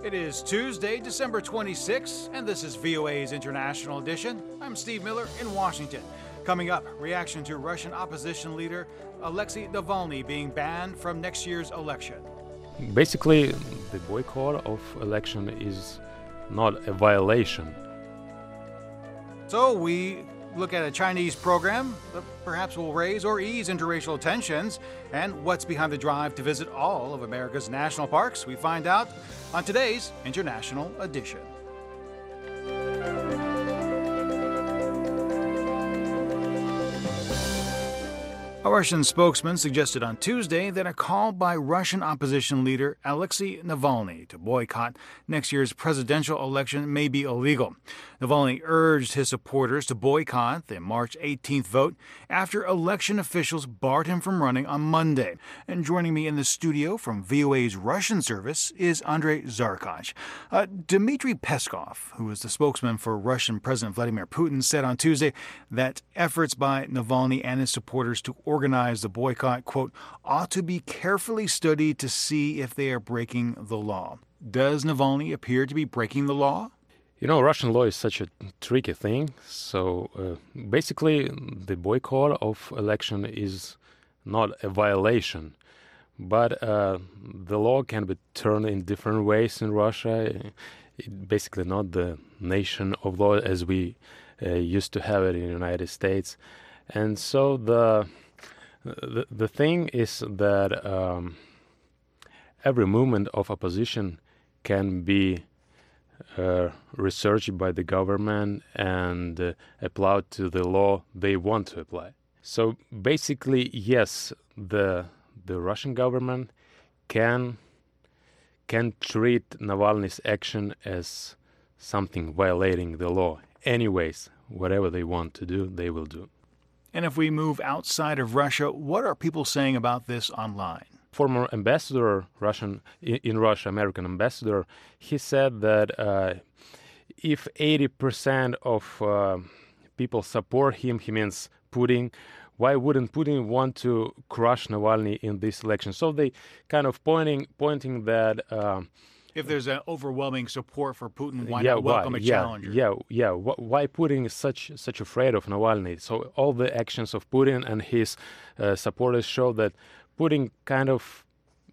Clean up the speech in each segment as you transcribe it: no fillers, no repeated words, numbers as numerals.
It is Tuesday, December 26th, and this is VOA's International Edition. I'm Steve Miller in Washington. Coming up, reaction to Russian opposition leader Alexei Navalny being banned from next year's election. Basically, the boycott of election is not a violation. So we look at a Chinese program that perhaps will raise or ease interracial tensions, and what's behind the drive to visit all of America's national parks. We find out on today's International Edition. A Russian spokesman suggested on Tuesday that a call by Russian opposition leader Alexei Navalny to boycott next year's presidential election may be illegal. Navalny urged his supporters to boycott the March 18th vote after election officials barred him from running on Monday. And joining me in the studio from VOA's Russian service is Andrei Zarkach. Dmitry Peskov, who is the spokesman for Russian President Vladimir Putin, said on Tuesday that efforts by Navalny and his supporters to organize the boycott, quote, ought to be carefully studied to see if they are breaking the law. Does Navalny appear to be breaking the law? You know, Russian law is such a tricky thing. So basically, the boycott of election is not a violation. But the law can be turned in different ways in Russia. Basically not the nation of law as we used to have it in the United States. And so the thing is that every movement of opposition can be researched by the government and applied to the law they want to apply. So basically, yes, the Russian government can treat Navalny's action as something violating the law. Anyways, whatever they want to do, they will do. And if we move outside of Russia, what are people saying about this online? Former ambassador, in Russia, American ambassador, he said that if 80% of people support him, he means Putin, why wouldn't Putin want to crush Navalny in this election? So they kind of pointing that if there's an overwhelming support for Putin, why not welcome a challenger? Why Putin is such afraid of Navalny? So all the actions of Putin and his supporters show that Putin kind of,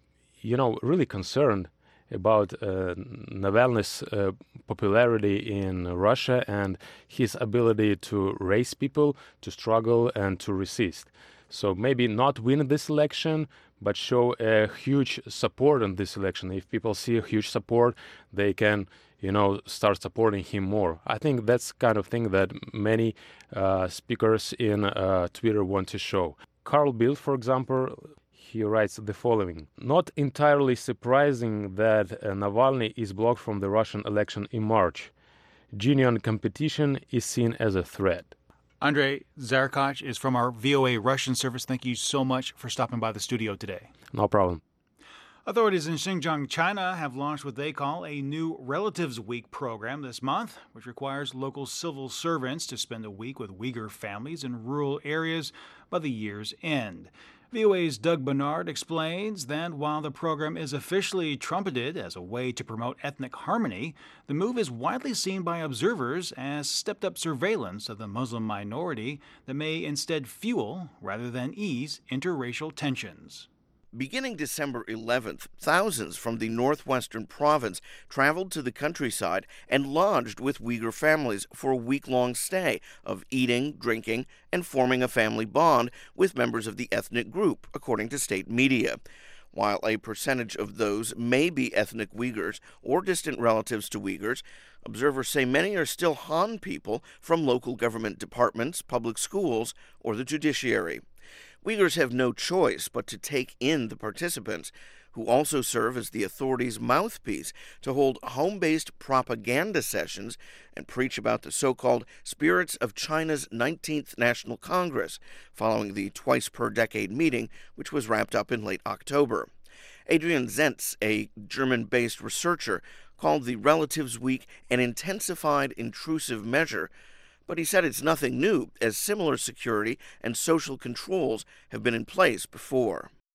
really concerned about Navalny's popularity in Russia and his ability to raise people, to struggle and to resist. So maybe not win this election, but show a huge support in this election. If people see a huge support, they can, start supporting him more. I think that's kind of thing that many speakers in Twitter want to show. Carl Bildt, for example, he writes the following: not entirely surprising that Navalny is blocked from the Russian election in March. Genuine competition is seen as a threat. Andrei Zarkach is from our VOA Russian service. Thank you so much for stopping by the studio today. No problem. Authorities in Xinjiang, China have launched what they call a new Relatives Week program this month, which requires local civil servants to spend a week with Uyghur families in rural areas by the year's end. VOA's Doug Bernard explains that while the program is officially trumpeted as a way to promote ethnic harmony, the move is widely seen by observers as stepped-up surveillance of the Muslim minority that may instead fuel, rather than ease, interracial tensions. Beginning December 11th, thousands from the northwestern province traveled to the countryside and lodged with Uyghur families for a week-long stay of eating, drinking, and forming a family bond with members of the ethnic group, according to state media. While a percentage of those may be ethnic Uyghurs or distant relatives to Uyghurs, observers say many are still Han people from local government departments, public schools, or the judiciary. Uyghurs have no choice but to take in the participants, who also serve as the authorities' mouthpiece to hold home-based propaganda sessions and preach about the so-called spirits of China's 19th National Congress, following the twice-per-decade meeting, which was wrapped up in late October. Adrian Zentz, a German-based researcher, called the Relatives Week an intensified intrusive measure, but he said it's nothing new, as similar security and social controls have been in place before.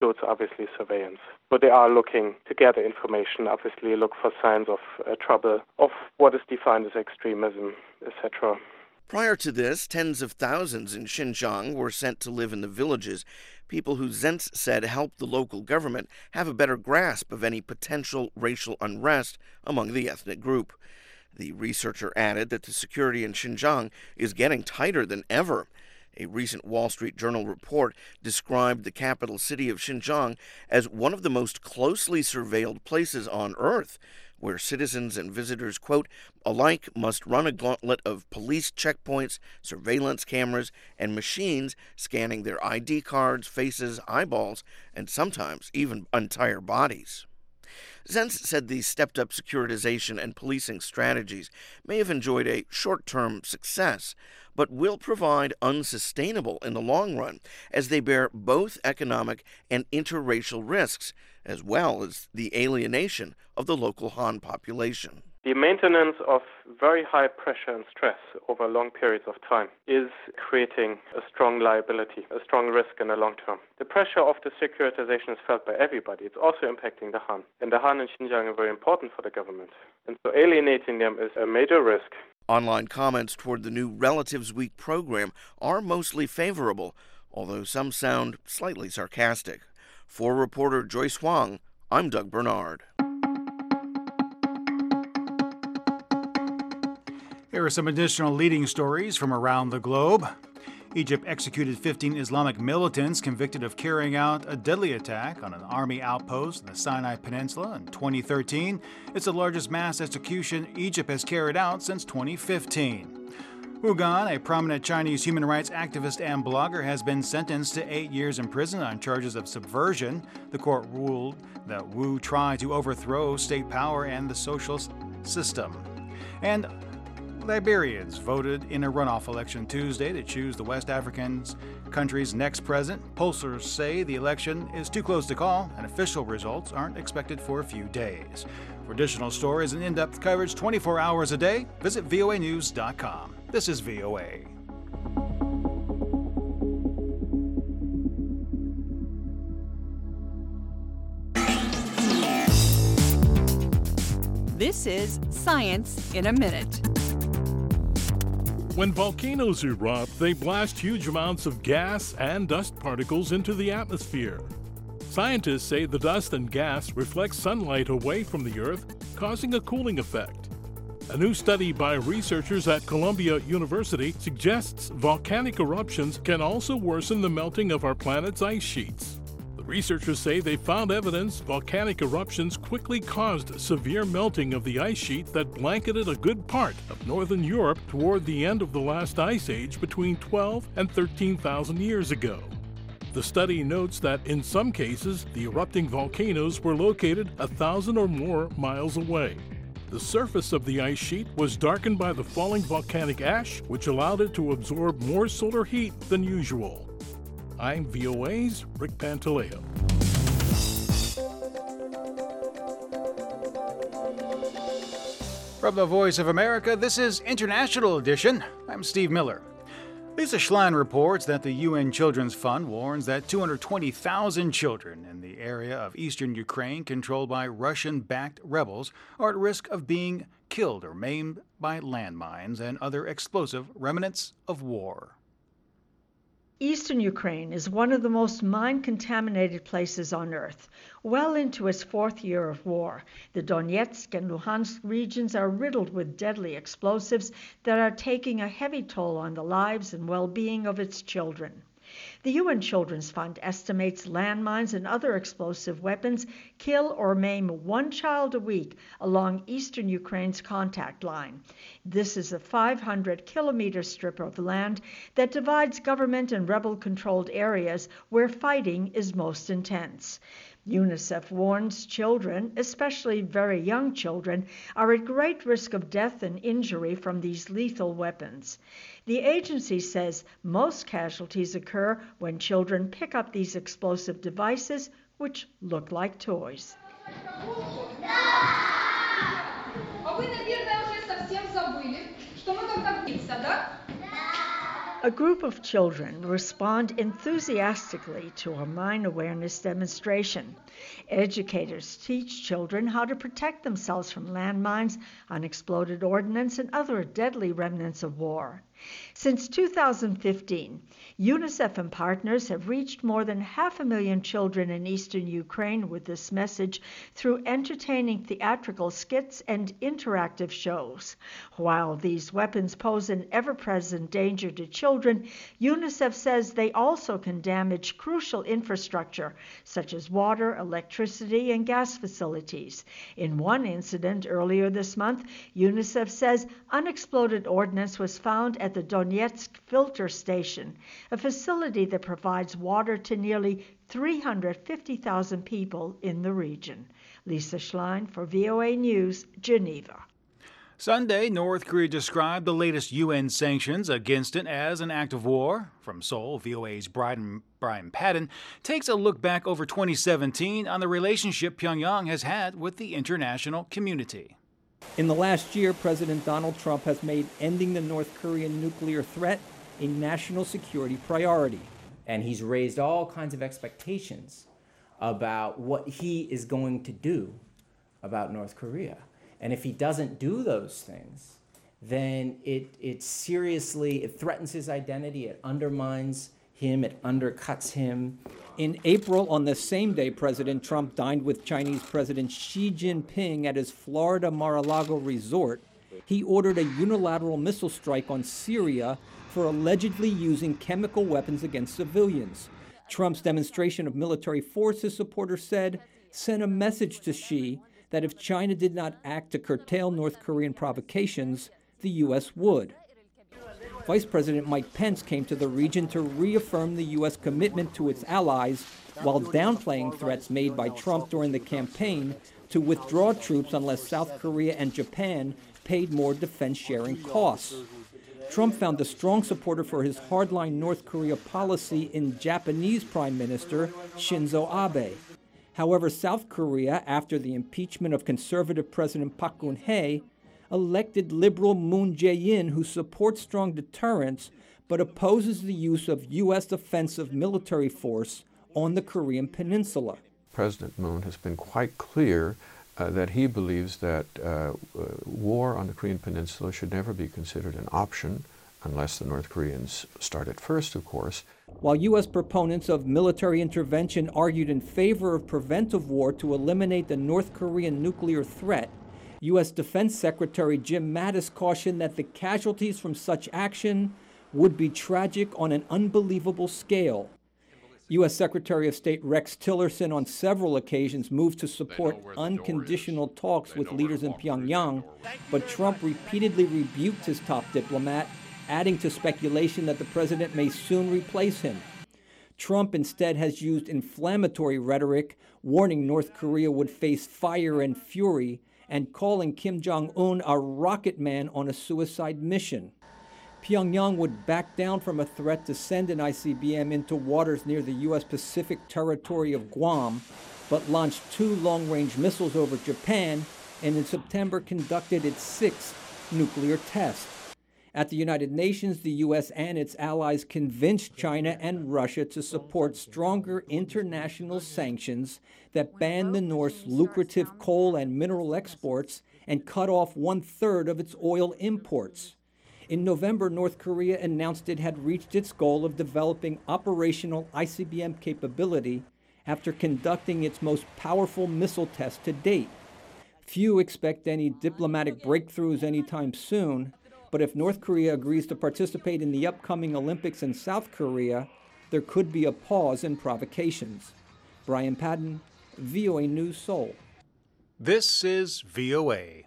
includes obviously surveillance. So they are looking to gather information, obviously look for signs of trouble, of what is defined as extremism, etc. Prior to this, tens of thousands in Xinjiang were sent to live in the villages, people who Zentz said helped the local government have a better grasp of any potential racial unrest among the ethnic group. The researcher added that the security in Xinjiang is getting tighter than ever. A recent Wall Street Journal report described the capital city of Xinjiang as one of the most closely surveilled places on Earth, where citizens and visitors, quote, alike must run a gauntlet of police checkpoints, surveillance cameras, and machines scanning their ID cards, faces, eyeballs, and sometimes even entire bodies. Zentz said these stepped-up securitization and policing strategies may have enjoyed a short-term success, but will provide unsustainable in the long run, as they bear both economic and interracial risks, as well as the alienation of the local Han population. The maintenance of very high pressure and stress over long periods of time is creating a strong liability, a strong risk in the long term. The pressure of the securitization is felt by everybody. It's also impacting the Han. And the Han in Xinjiang are very important for the government. And so alienating them is a major risk. Online comments toward the new Relatives Week program are mostly favorable, although some sound slightly sarcastic. For reporter Joyce Huang, I'm Doug Bernard. Here are some additional leading stories from around the globe. Egypt executed 15 Islamic militants convicted of carrying out a deadly attack on an army outpost in the Sinai Peninsula in 2013. It's the largest mass execution Egypt has carried out since 2015. Wu Gan, a prominent Chinese human rights activist and blogger, has been sentenced to 8 years in prison on charges of subversion. The court ruled that Wu tried to overthrow state power and the social system. And Liberians voted in a runoff election Tuesday to choose the West African country's next president. Pollsters say the election is too close to call, and official results aren't expected for a few days. For additional stories and in-depth coverage 24 hours a day, visit voanews.com. This is VOA. This is Science in a Minute. When volcanoes erupt, they blast huge amounts of gas and dust particles into the atmosphere. Scientists say the dust and gas reflect sunlight away from the Earth, causing a cooling effect. A new study by researchers at Columbia University suggests volcanic eruptions can also worsen the melting of our planet's ice sheets. The researchers say they found evidence volcanic eruptions quickly caused severe melting of the ice sheet that blanketed a good part of northern Europe toward the end of the last ice age between 12 and 13,000 years ago. The study notes that in some cases, the erupting volcanoes were located 1,000 or more miles away. The surface of the ice sheet was darkened by the falling volcanic ash, which allowed it to absorb more solar heat than usual. I'm VOA's Rick Pantaleo. From the Voice of America, this is International Edition. I'm Steve Miller. Lisa Schlein reports that the UN Children's Fund warns that 220,000 children in the area of eastern Ukraine controlled by Russian-backed rebels are at risk of being killed or maimed by landmines and other explosive remnants of war. Eastern Ukraine is one of the most mine-contaminated places on Earth. Well into its fourth year of war, the Donetsk and Luhansk regions are riddled with deadly explosives that are taking a heavy toll on the lives and well-being of its children. The UN Children's Fund estimates landmines and other explosive weapons kill or maim one child a week along eastern Ukraine's contact line. This is a 500-kilometer strip of land that divides government and rebel-controlled areas where fighting is most intense. UNICEF warns children, especially very young children, are at great risk of death and injury from these lethal weapons. The agency says most casualties occur when children pick up these explosive devices, which look like toys. A group of children respond enthusiastically to a mine awareness demonstration. Educators teach children how to protect themselves from landmines, unexploded ordnance, and other deadly remnants of war. Since 2015, UNICEF and partners have reached more than 500,000 children in eastern Ukraine with this message through entertaining theatrical skits and interactive shows. While these weapons pose an ever-present danger to children, UNICEF says they also can damage crucial infrastructure such as water, electricity, and gas facilities. In one incident earlier this month, UNICEF says unexploded ordnance was found at the Donetsk filter station, a facility that provides water to nearly 350,000 people in the region. Lisa Schlein for VOA News, Geneva. Sunday, North Korea described the latest UN sanctions against it as an act of war. From Seoul, VOA's Brian Padden takes a look back over 2017 on the relationship Pyongyang has had with the international community. In the last year, President Donald Trump has made ending the North Korean nuclear threat a national security priority. And he's raised all kinds of expectations about what he is going to do about North Korea. And if he doesn't do those things, then it seriously threatens his identity, it undermines him, it undercuts him. In April, on the same day, President Trump dined with Chinese President Xi Jinping at his Florida Mar-a-Lago resort. He ordered a unilateral missile strike on Syria for allegedly using chemical weapons against civilians. Trump's demonstration of military force, his supporters said, sent a message to Xi that if China did not act to curtail North Korean provocations, the U.S. would. Vice President Mike Pence came to the region to reaffirm the U.S. commitment to its allies while downplaying threats made by Trump during the campaign to withdraw troops unless South Korea and Japan paid more defense-sharing costs. Trump found a strong supporter for his hardline North Korea policy in Japanese Prime Minister Shinzo Abe. However, South Korea, after the impeachment of conservative President Park Geun-hye, elected liberal Moon Jae-in, who supports strong deterrence but opposes the use of U.S. offensive military force on the Korean peninsula. President Moon has been quite clear that he believes that war on the Korean peninsula should never be considered an option unless the North Koreans start it first, of course. While U.S. proponents of military intervention argued in favor of preventive war to eliminate the North Korean nuclear threat, U.S. Defense Secretary Jim Mattis cautioned that the casualties from such action would be tragic on an unbelievable scale. U.S. Secretary of State Rex Tillerson on several occasions moved to support unconditional talks with leaders in Pyongyang, but Trump repeatedly rebuked his top diplomat, adding to speculation that the president may soon replace him. Trump instead has used inflammatory rhetoric, warning North Korea would face fire and fury, and calling Kim Jong-un a rocket man on a suicide mission. Pyongyang would back down from a threat to send an ICBM into waters near the U.S. Pacific territory of Guam, but launched 2 long-range missiles over Japan and in September conducted its 6th nuclear test. At the United Nations, the U.S. and its allies convinced China and Russia to support stronger international sanctions that ban the North's lucrative coal and mineral exports and cut off 1/3 of its oil imports. In November, North Korea announced it had reached its goal of developing operational ICBM capability after conducting its most powerful missile test to date. Few expect any diplomatic breakthroughs anytime soon, but if North Korea agrees to participate in the upcoming Olympics in South Korea, there could be a pause in provocations. Brian Padden, VOA News, Seoul. This is VOA.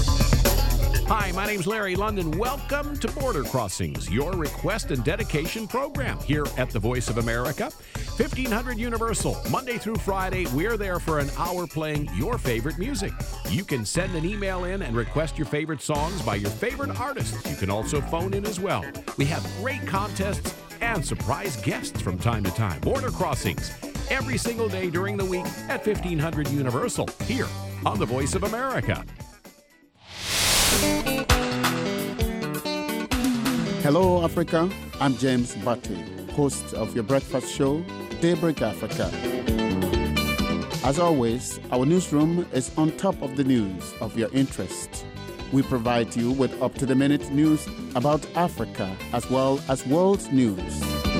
Hi, my name's Larry London. Welcome to Border Crossings, your request and dedication program here at the Voice of America. 1500 Universal, Monday through Friday, we're there for an hour playing your favorite music. You can send an email in and request your favorite songs by your favorite artists. You can also phone in as well. We have great contests and surprise guests from time to time. Border Crossings, every single day during the week at 1500 Universal, here on the Voice of America. Hello, Africa. I'm James Batty, host of your breakfast show, Daybreak Africa. As always, our newsroom is on top of the news of your interest. We provide you with up-to-the-minute news about Africa as well as world news.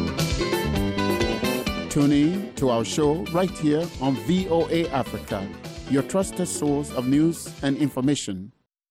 Tune in to our show right here on VOA Africa, your trusted source of news and information.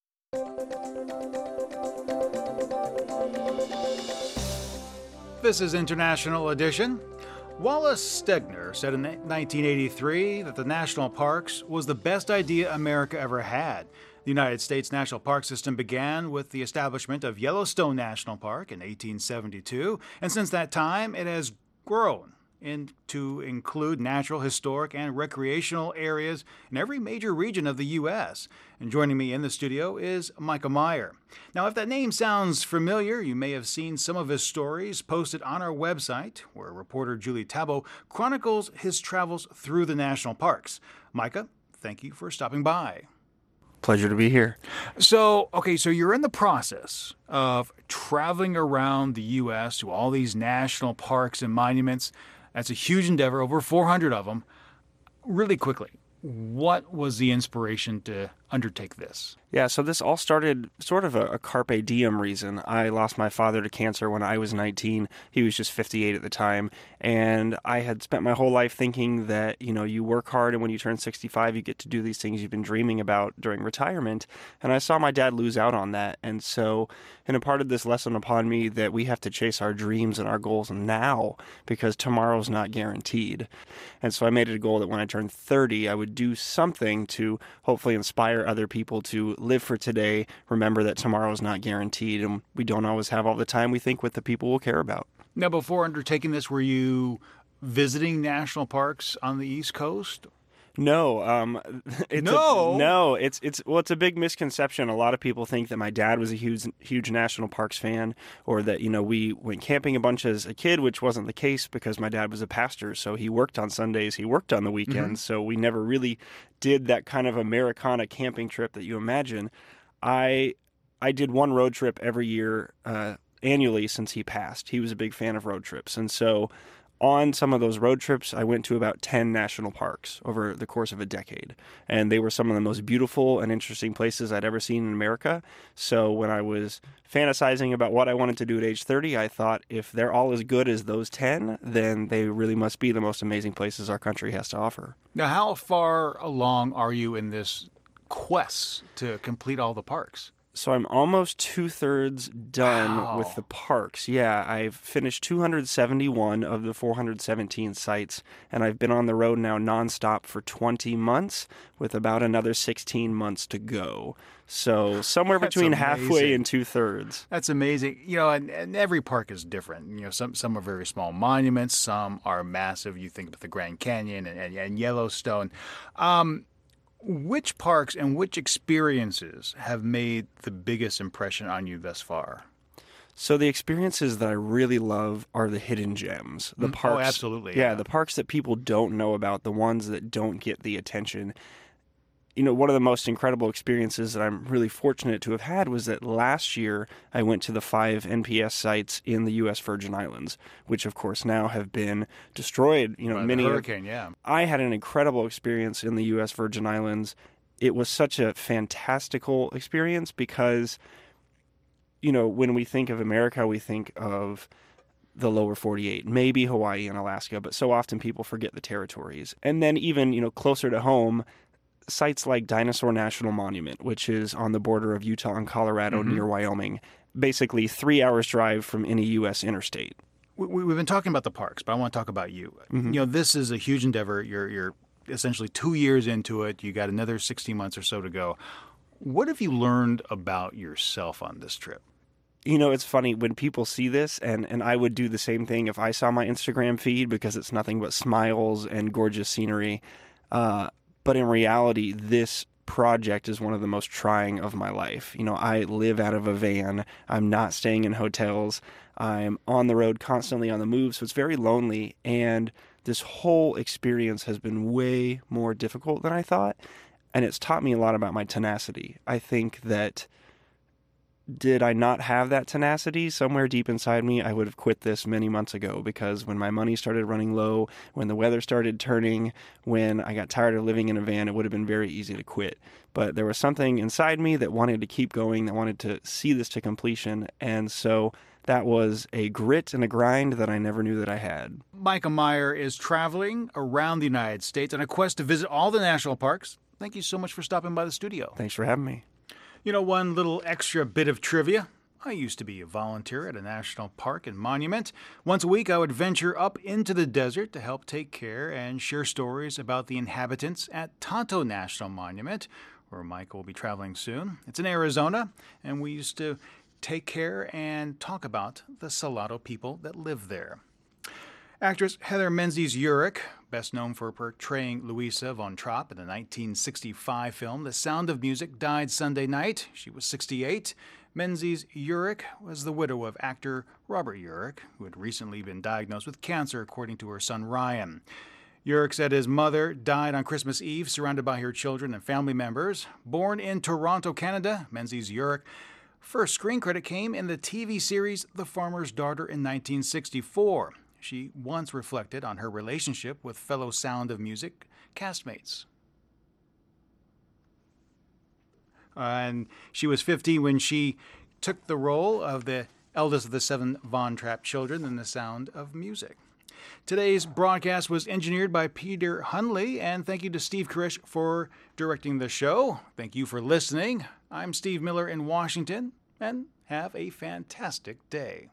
This is International Edition. Wallace Stegner said in 1983 that the national parks was the best idea America ever had. The United States National Park System began with the establishment of Yellowstone National Park in 1872, and since that time it has grown to include natural, historic, and recreational areas in every major region of the U.S. And joining me in the studio is Micah Meyer. Now, if that name sounds familiar, you may have seen some of his stories posted on our website, where reporter Julie Tabo chronicles his travels through the national parks. Micah, thank you for stopping by. Pleasure to be here. So you're in the process of traveling around the U.S. to all these national parks and monuments. That's a huge endeavor, over 400 of them. Really quickly, what was the inspiration to undertake this? Yeah, so this all started sort of a carpe diem reason. I lost my father to cancer when I was 19. He was just 58 at the time. And I had spent my whole life thinking that, you work hard and when you turn 65, you get to do these things you've been dreaming about during retirement. And I saw my dad lose out on that. And so it imparted this lesson upon me that we have to chase our dreams and our goals now because tomorrow's not guaranteed. And so I made it a goal that when I turned 30, I would do something to hopefully inspire other people to live for today, remember that tomorrow is not guaranteed, and we don't always have all the time we think with the people we'll care about. Now, before undertaking this, were you visiting national parks on the East Coast? No, it's a big misconception. A lot of people think that my dad was a huge national parks fan, or that we went camping a bunch as a kid, which wasn't the case because my dad was a pastor, so he worked on Sundays, he worked on the weekends, so we never really did that kind of Americana camping trip that you imagine. I did one road trip every year annually since he passed. He was a big fan of road trips, and so on some of those road trips, I went to about 10 national parks over the course of a decade. And they were some of the most beautiful and interesting places I'd ever seen in America. So when I was fantasizing about what I wanted to do at age 30, I thought if they're all as good as those 10, then they really must be the most amazing places our country has to offer. Now, how far along are you in this quest to complete all the parks? So I'm almost 2/3 done with the parks. Yeah, I've finished 271 of the 417 sites, and I've been on the road now nonstop for 20 months with about another 16 months to go. So somewhere between halfway and 2/3. That's amazing. And every park is different. Some are very small monuments, some are massive. You think about the Grand Canyon and Yellowstone. Which parks and which experiences have made the biggest impression on you thus far? So the experiences that I really love are the hidden gems. The parks, oh, absolutely. Yeah, the parks that people don't know about, the ones that don't get the attention. One of the most incredible experiences that I'm really fortunate to have had was that last year I went to the 5 NPS sites in the U.S. Virgin Islands, which of course now have been destroyed. Many hurricane, yeah. I had an incredible experience in the U.S. Virgin Islands. It was such a fantastical experience because, when we think of America, we think of the lower 48, maybe Hawaii and Alaska, but so often people forget the territories. And then even, closer to home, sites like Dinosaur National Monument, which is on the border of Utah and Colorado near Wyoming, basically 3 hours drive from any U.S. interstate. We've been talking about the parks, but I want to talk about you. This is a huge endeavor. You're essentially 2 years into it. You got another 60 months or so to go. What have you learned about yourself on this trip? It's funny when people see this, and I would do the same thing if I saw my Instagram feed because it's nothing but smiles and gorgeous scenery. But in reality, this project is one of the most trying of my life. I live out of a van. I'm not staying in hotels. I'm on the road, constantly on the move, so it's very lonely. And this whole experience has been way more difficult than I thought. And it's taught me a lot about my tenacity. I think that did I not have that tenacity? Somewhere deep inside me, I would have quit this many months ago, because when my money started running low, when the weather started turning, when I got tired of living in a van, it would have been very easy to quit. But there was something inside me that wanted to keep going, that wanted to see this to completion. And so that was a grit and a grind that I never knew that I had. Micah Meyer is traveling around the United States on a quest to visit all the national parks. Thank you so much for stopping by the studio. Thanks for having me. You know, one little extra bit of trivia. I used to be a volunteer at a national park and monument. Once a week, I would venture up into the desert to help take care and share stories about the inhabitants at Tonto National Monument, where Mike will be traveling soon. It's in Arizona, and we used to take care and talk about the Salado people that live there. Actress Heather Menzies-Urich, best known for portraying Louisa von Trapp in the 1965 film The Sound of Music, died Sunday night. She was 68. Menzies-Urich was the widow of actor Robert Urich, who had recently been diagnosed with cancer, according to her son Ryan. Urich said his mother died on Christmas Eve, surrounded by her children and family members. Born in Toronto, Canada, Menzies-Urich first screen credit came in the TV series The Farmer's Daughter in 1964. She once reflected on her relationship with fellow Sound of Music castmates. And she was 50 when she took the role of the eldest of the 7 Von Trapp children in The Sound of Music. Today's broadcast was engineered by Peter Hunley, and thank you to Steve Krish for directing the show. Thank you for listening. I'm Steve Miller in Washington, and have a fantastic day.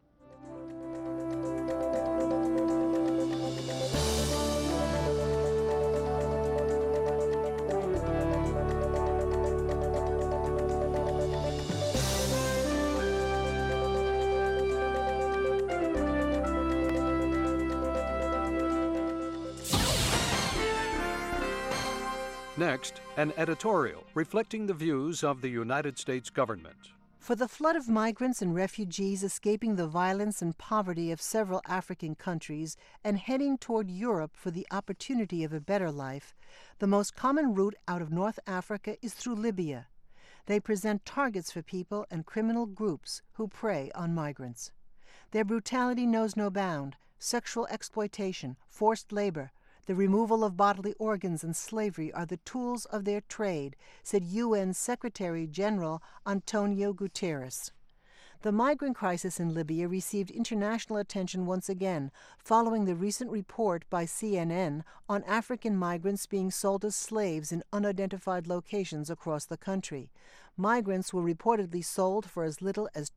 Next, an editorial reflecting the views of the United States government. For the flood of migrants and refugees escaping the violence and poverty of several African countries and heading toward Europe for the opportunity of a better life, the most common route out of North Africa is through Libya. They present targets for people and criminal groups who prey on migrants. Their brutality knows no bound: sexual exploitation, forced labor, the removal of bodily organs, and slavery are the tools of their trade, said UN Secretary-General Antonio Guterres. The migrant crisis in Libya received international attention once again, following the recent report by CNN on African migrants being sold as slaves in unidentified locations across the country. Migrants were reportedly sold for as little as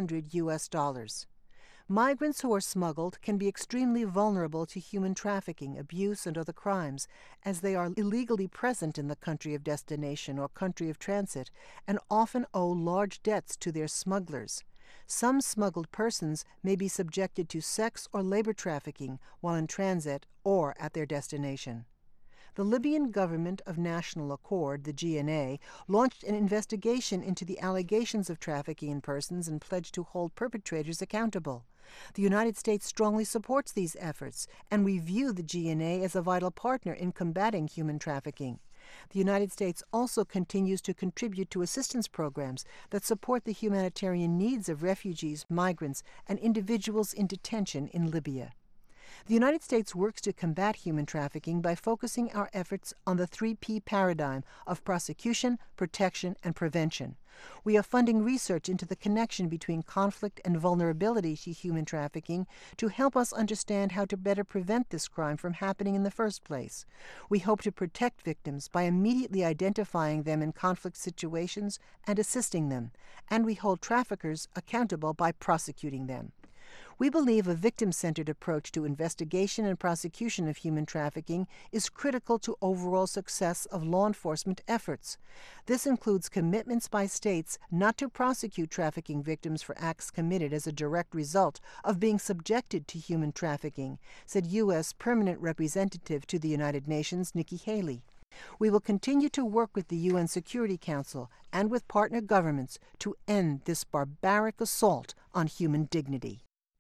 $200. Migrants who are smuggled can be extremely vulnerable to human trafficking, abuse, and other crimes, as they are illegally present in the country of destination or country of transit, and often owe large debts to their smugglers. Some smuggled persons may be subjected to sex or labor trafficking while in transit or at their destination. The Libyan Government of National Accord, the GNA, launched an investigation into the allegations of trafficking in persons and pledged to hold perpetrators accountable. The United States strongly supports these efforts, and we view the GNA as a vital partner in combating human trafficking. The United States also continues to contribute to assistance programs that support the humanitarian needs of refugees, migrants, and individuals in detention in Libya. The United States works to combat human trafficking by focusing our efforts on the 3P paradigm of prosecution, protection, and prevention. We are funding research into the connection between conflict and vulnerability to human trafficking to help us understand how to better prevent this crime from happening in the first place. We hope to protect victims by immediately identifying them in conflict situations and assisting them, and we hold traffickers accountable by prosecuting them. We believe a victim-centered approach to investigation and prosecution of human trafficking is critical to overall success of law enforcement efforts. This includes commitments by states not to prosecute trafficking victims for acts committed as a direct result of being subjected to human trafficking, said U.S. Permanent Representative to the United Nations Nikki Haley. We will continue to work with the UN Security Council and with partner governments to end this barbaric assault on human dignity.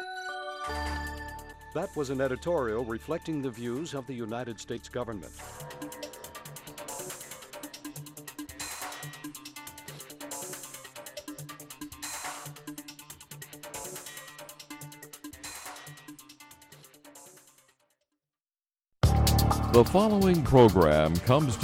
That was an editorial reflecting the views of the United States government. The following program comes to